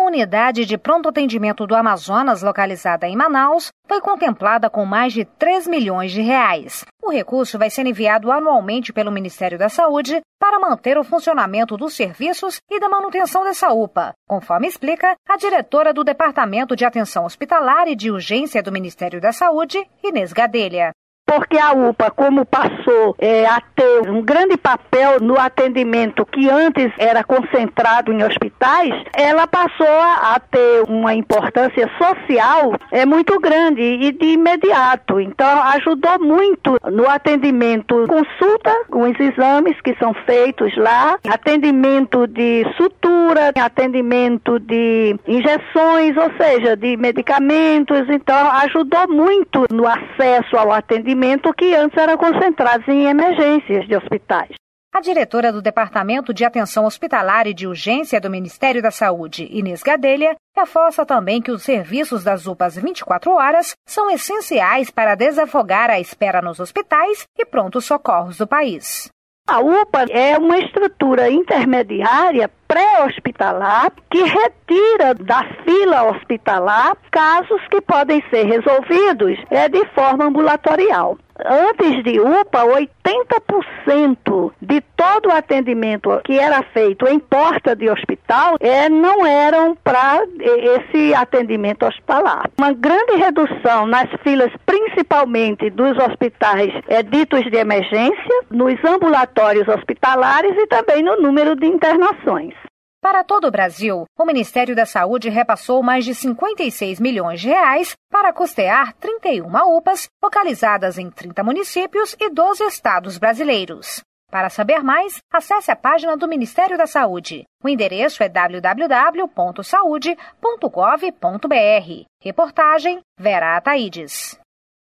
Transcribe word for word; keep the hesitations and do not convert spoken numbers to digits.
unidade de pronto atendimento do Amazonas, localizada em Manaus, foi contemplada com mais de três milhões de reais. O recurso vai ser enviado anualmente pelo Ministério da Saúde para manter o funcionamento dos serviços e da manutenção dessa U P A, conforme explica a diretora do Departamento de Atenção Hospitalar e de Urgência do Ministério da Saúde, Inês Gadelha. Porque a U P A, como passou é, a ter um grande papel no atendimento que antes era concentrado em hospitais, ela passou a ter uma importância social é, muito grande e de imediato. Então, ajudou muito no atendimento, consulta com os exames que são feitos lá, atendimento de sutura, atendimento de injeções, ou seja, de medicamentos. Então, ajudou muito no acesso ao atendimento que antes eram concentrados em emergências de hospitais. A diretora do Departamento de Atenção Hospitalar e de Urgência do Ministério da Saúde, Inês Gadelha, reforça também que os serviços das U P As vinte e quatro horas são essenciais para desafogar a espera nos hospitais e prontos socorros do país. A U P A é uma estrutura intermediária pré-hospitalar que retira da fila hospitalar casos que podem ser resolvidos é, de forma ambulatorial. Antes de U P A, oitenta por cento de todo o atendimento que era feito em porta de hospital é, não eram para esse atendimento hospitalar. Uma grande redução nas filas, principalmente dos hospitais é, ditos de emergência, nos ambulatórios hospitalares e também no número de internações. Para todo o Brasil, o Ministério da Saúde repassou mais de cinquenta e seis milhões de reais para custear trinta e uma U P As localizadas em trinta municípios e doze estados brasileiros. Para saber mais, acesse a página do Ministério da Saúde. O endereço é w w w ponto saude ponto gov ponto b r. Reportagem Vera Ataides.